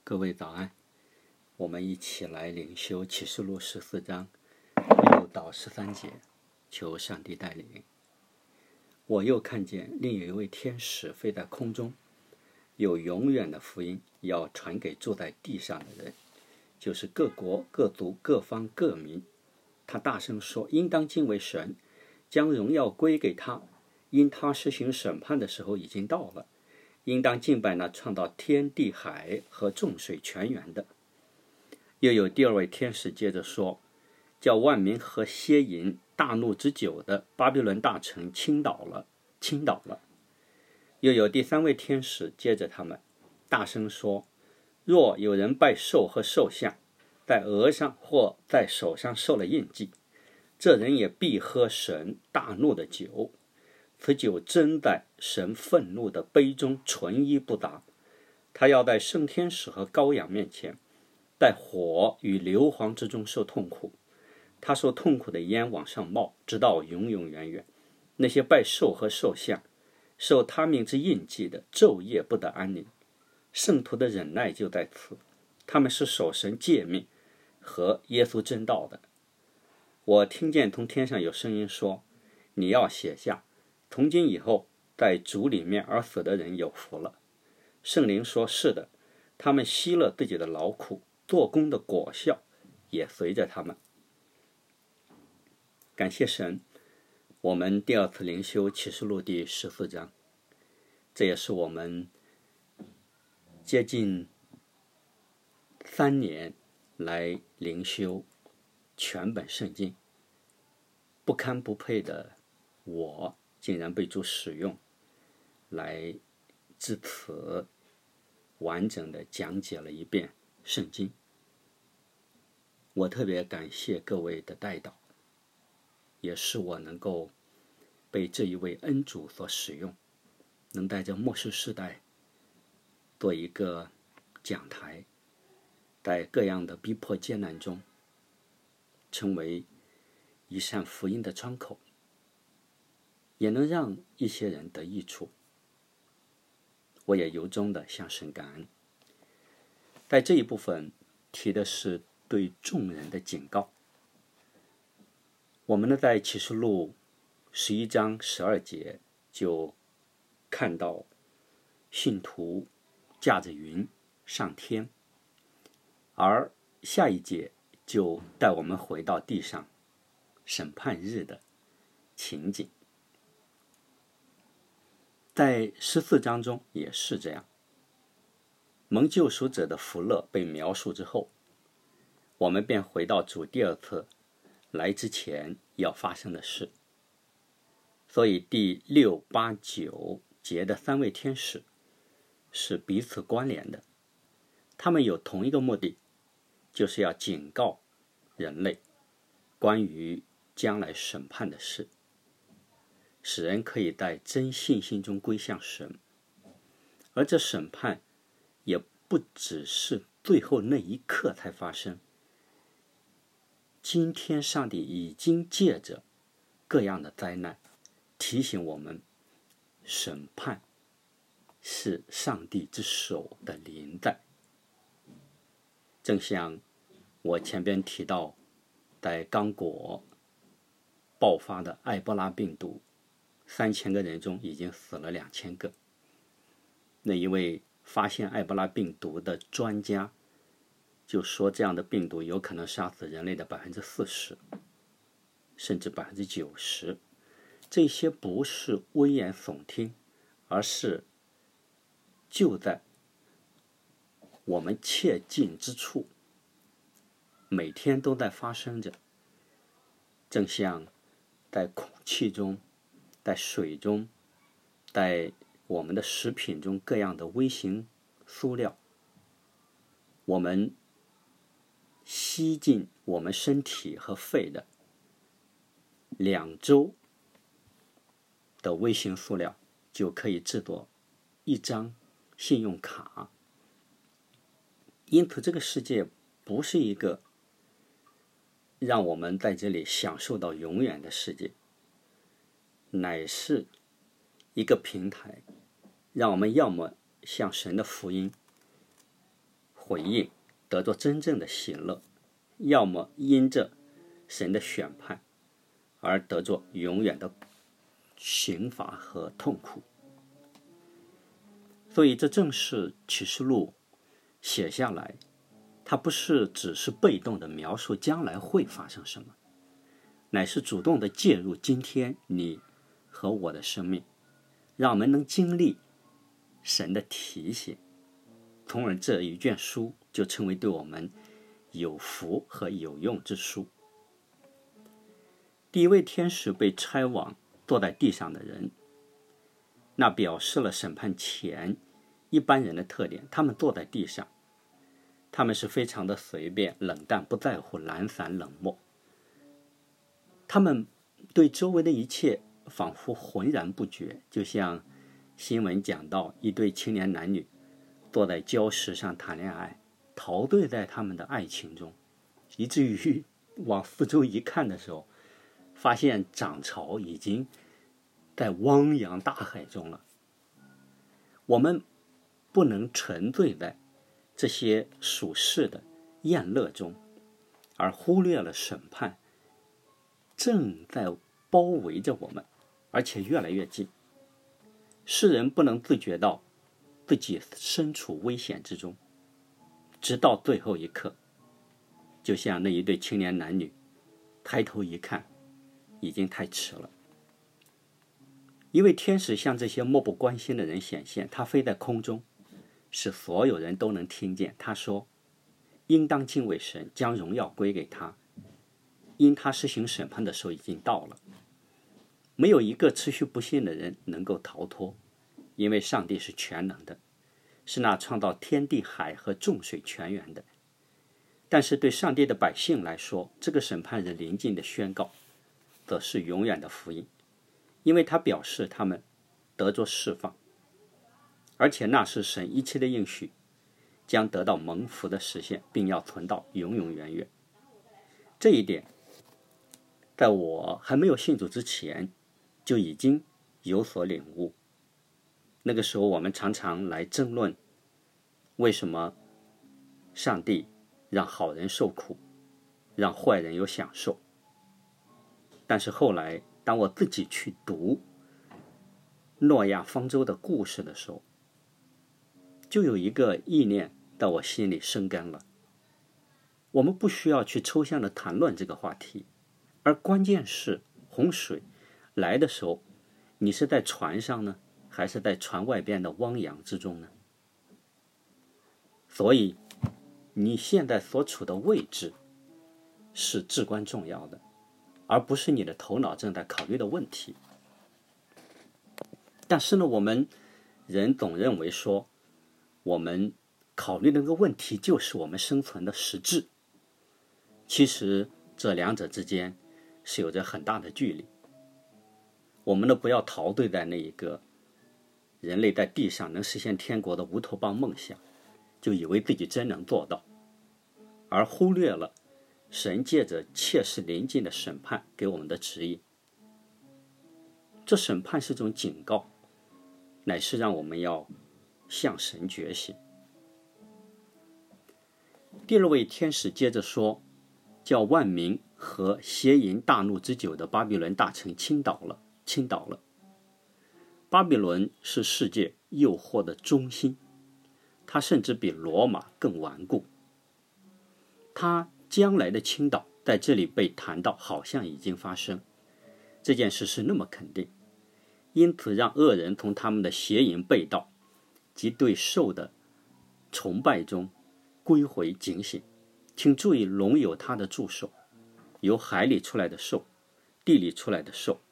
各位早安，我们一起来领修启示录14章6到13节，求上帝带领。我又看见另有一位天使飞在空中，有永远的福音要传给住在地上的人，就是各国、各族、各方、各民。他大声说，应当敬畏神，将荣耀归给他，因他施行审判的时候已经到了。应当敬拜那创造天地海和众水泉源的。又有第二位天使接着说，叫万民喝歇饮大怒之酒的巴比伦大城倾倒了。又有第三位天使接着他们大声说，若有人拜兽和兽像，在额上或在手上受了印记，这人也必喝神大怒的酒，此酒真在神愤怒的杯中纯一不杂。他要在圣天使和羔羊面前，在火与硫磺之中受痛苦。他受痛苦的烟往上冒，直到永永远远。那些拜兽和兽像，受他名之印记的，昼夜不得安宁。圣徒的忍耐就在此，他们是守神诫命和耶稣真道的。我听见从天上有声音说，你要写下，从今以后，在主里面而死的人有福了。圣灵说，是的，他们息了自己的劳苦，做工的果效也随着他们。感谢神，我们第二次灵修启示录第14章，这也是我们接近3年来灵修全本圣经。不堪不配的我竟然被主使用来至此完整的讲解了一遍圣经。我特别感谢各位的代祷，也是我能够被这一位恩主所使用，能带着末世世代做一个讲台，在各样的逼迫艰难中成为一扇福音的窗口，也能让一些人得益处。我也由衷的向神感恩。在这一部分提的是对众人的警告。我们呢，在启示录11章12节就看到信徒驾着云上天，而下一节就带我们回到地上审判日的情景。在14章中也是这样，蒙救赎者的福乐被描述之后，我们便回到主第二次来之前要发生的事。所以第6、8、9节的3位天使是彼此关联的，他们有同一个目的，就是要警告人类关于将来审判的事，使人可以在真信心中归向神。而这审判也不只是最后那一刻才发生，今天上帝已经借着各样的灾难提醒我们，审判是上帝之手的临在。正像我前边提到，在刚果爆发的埃博拉病毒，3000个人中已经死了2000个。那一位发现埃博拉病毒的专家就说，这样的病毒有可能杀死人类的40%，甚至90%。这些不是危言耸听，而是就在我们切近之处，每天都在发生着。正像在空气中，在水中，在我们的食品中各样的微型塑料，我们吸进我们身体和肺的2周的微型塑料就可以制作1张信用卡。因此这个世界不是一个让我们在这里享受到永远的世界，乃是一个平台，让我们要么向神的福音回应，得着真正的喜乐，要么因着神的选判而得着永远的刑罚和痛苦。所以这正是启示录写下来，它不是只是被动的描述将来会发生什么，乃是主动的介入今天你和我的生命，让我们能经历神的提醒，从而这一卷书就成为对我们有福和有用之书。第一位天使被差往坐在地上的人，那表示了审判前一般人的特点，他们坐在地上，他们是非常的随便、冷淡、不在乎、懒散、冷漠，他们对周围的一切仿佛浑然不觉，就像新闻讲到一对青年男女坐在礁石上谈恋爱，陶醉在他们的爱情中，以至于往四周一看的时候，发现涨潮已经在汪洋大海中了。我们不能沉醉在这些属世的宴乐中，而忽略了审判正在包围着我们，而且越来越近。世人不能自觉到自己身处危险之中，直到最后一刻，就像那一对青年男女，抬头一看，已经太迟了。一位天使向这些漠不关心的人显现，他飞在空中，使所有人都能听见。他说：应当敬畏神，将荣耀归给他，因他施行审判的时候已经到了。没有一个持续不信的人能够逃脱，因为上帝是全能的，是那创造天地海和众水泉源的。但是对上帝的百姓来说，这个审判日临近的宣告则是永远的福音，因为它表示他们得着释放，而且那是神一切的应许将得到蒙福的实现，并要存到永永远远。这一点在我还没有信主之前就已经有所领悟。那个时候我们常常来争论，为什么上帝让好人受苦，让坏人有享受。但是后来当我自己去读诺亚方舟的故事的时候，就有一个意念在我心里生根了。我们不需要去抽象的谈论这个话题，而关键是洪水来的时候，你是在船上呢，还是在船外边的汪洋之中呢？所以你现在所处的位置是至关重要的，而不是你的头脑正在考虑的问题。但是呢，我们人总认为说，我们考虑的那个问题就是我们生存的实质。其实这两者之间是有着很大的距离。我们呢，不要陶醉在那一个人类在地上能实现天国的乌托邦梦想，就以为自己真能做到，而忽略了神借着切实临近的审判给我们的指引。这审判是种警告，乃是让我们要向神觉醒。第二位天使接着说，叫万民和邪淫大怒之久的巴比伦大城倾倒了。巴比伦是世界诱惑的中心，它甚至比罗马更顽固。它将来的倾倒在这里被谈到，好像已经发生。这件事是那么肯定，因此让恶人从他们的邪淫背道及对兽的崇拜中归回警醒。请注意，龙有它的助手，由海里出来的兽，地里出来的兽，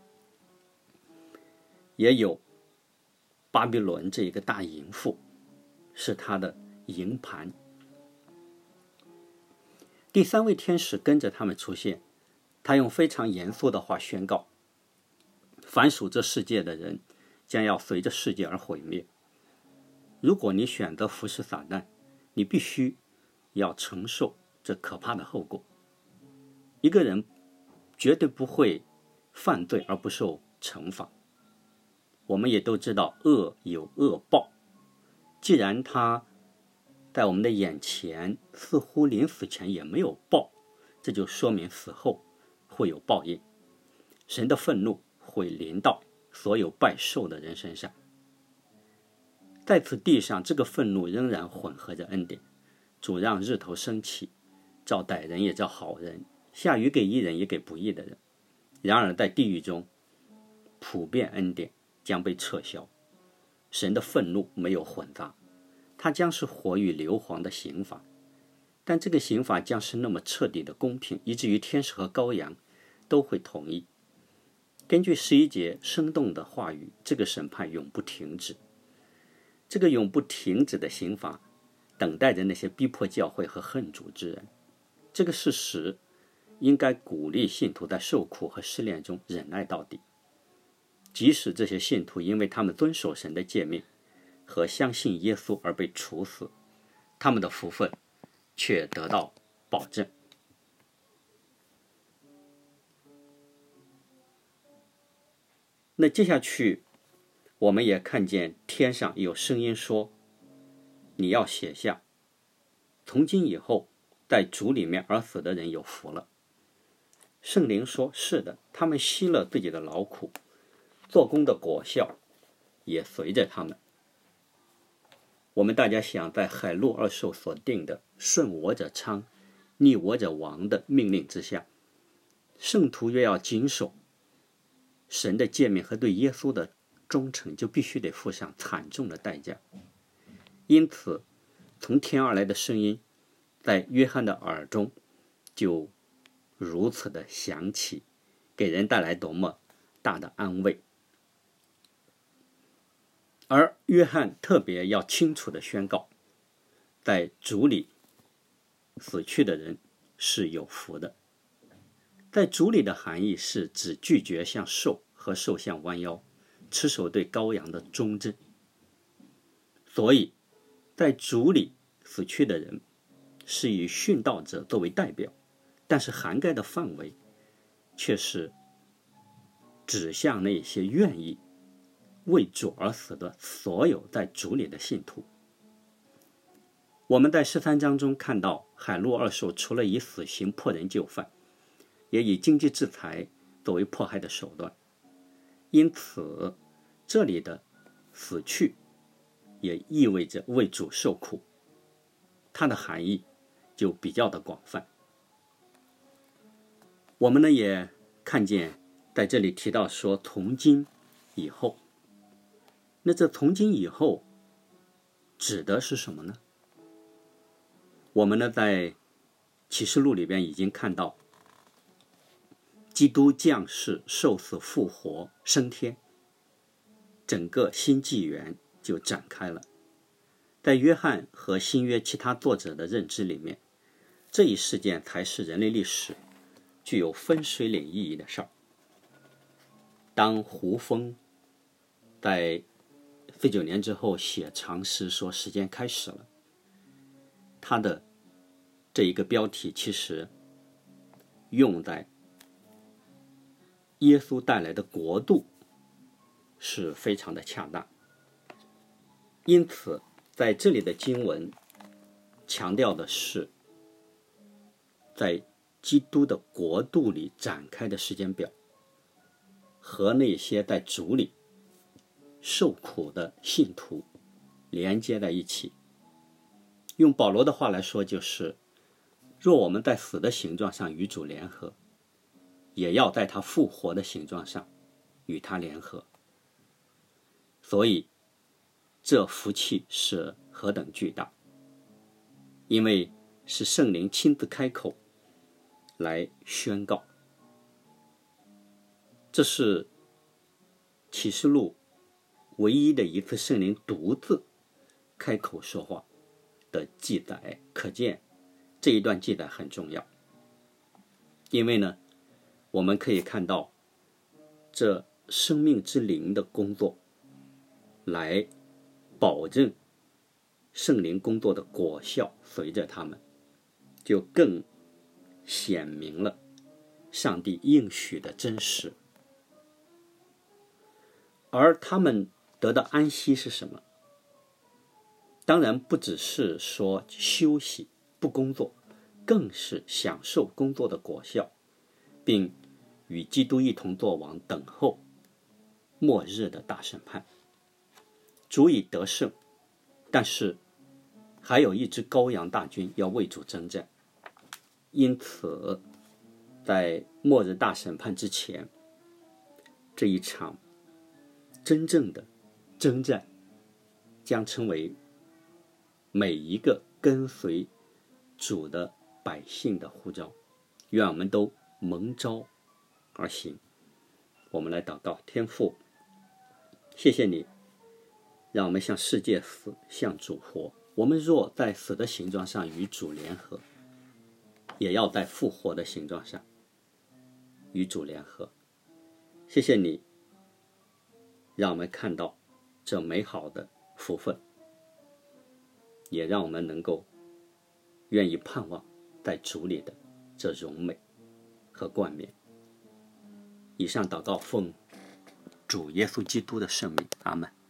也有巴比伦这一个大淫妇，是他的营盘。第三位天使跟着他们出现，他用非常严肃的话宣告，凡属这世界的人将要随着世界而毁灭。如果你选择服侍撒旦，你必须要承受这可怕的后果。一个人绝对不会犯罪而不受惩罚。我们也都知道恶有恶报，既然他在我们的眼前，似乎临死前也没有报，这就说明死后会有报应。神的愤怒会临到所有拜寿的人身上。在此地上，这个愤怒仍然混合着恩典。主让日头升起，照歹人也照好人，下雨给义人也给不义的人。然而在地狱中，普遍恩典将被撤销。神的愤怒没有混杂，它将是火与硫磺的刑罚。但这个刑罚将是那么彻底的公平，以至于天使和羔羊都会同意。根据11节生动的话语，这个审判永不停止。这个永不停止的刑罚等待着那些逼迫教会和恨主之人。这个事实应该鼓励信徒在受苦和试炼中忍耐到底，即使这些信徒因为他们遵守神的诫命和相信耶稣而被处死，他们的福分却得到保证。那接下去我们也看见天上有声音说，你要写下，从今以后在主里面而死的人有福了。圣灵说，是的，他们息了自己的劳苦，做工的果效也随着他们。我们大家想，在海陆二兽所定的顺我者昌，逆我者亡的命令之下，圣徒越要谨守神的诫命和对耶稣的忠诚，就必须得付上惨重的代价。因此从天而来的声音在约翰的耳中就如此的响起，给人带来多么大的安慰。而约翰特别要清楚地宣告，在主里死去的人是有福的。在主里的含义是指拒绝向兽和兽向弯腰，持守对羔羊的忠贞。所以在主里死去的人是以殉道者作为代表，但是涵盖的范围却是指向那些愿意为主而死的所有在主里的信徒。我们在13章中看到，海陆二兽除了以死刑迫人就范，也以经济制裁作为迫害的手段。因此这里的死去也意味着为主受苦，它的含义就比较的广泛。我们呢也看见在这里提到说从今以后，那这从今以后指的是什么呢？我们呢在启示录里边已经看到，基督降世受死复活升天，整个新纪元就展开了。在约翰和新约其他作者的认知里面，这一事件才是人类历史具有分水岭意义的事儿。当胡风在49年之后写长诗说时间开始了，他的这一个标题其实用在耶稣带来的国度是非常的恰当。因此在这里的经文强调的是在基督的国度里展开的时间表，和那些在主里受苦的信徒连接在一起。用保罗的话来说，就是若我们在死的形状上与主联合，也要在他复活的形状上与他联合。所以这福气是何等巨大，因为是圣灵亲自开口来宣告。这是启示录唯一的一次圣灵独自开口说话的记载，可见这一段记载很重要。因为呢，我们可以看到这生命之灵的工作来保证圣灵工作的果效随着他们，就更显明了上帝应许的真实。而他们得到安息是什么？ 当然不只是说休息不工作，更是享受工作的果效，并与基督一同作王，等候末日的大审判。主已得胜，但是还有一支羔羊大军要为主征战，因此在末日大审判之前，这一场真正的征战将成为每一个跟随主的百姓的呼召。愿我们都蒙召而行。我们来祷告。天父，谢谢你让我们向世界死，向主活。我们若在死的形状上与主联合，也要在复活的形状上与主联合。谢谢你让我们看到这美好的福分，也让我们能够愿意盼望在主里的这荣美和冠冕。以上祷告奉主耶稣基督的圣名，阿们。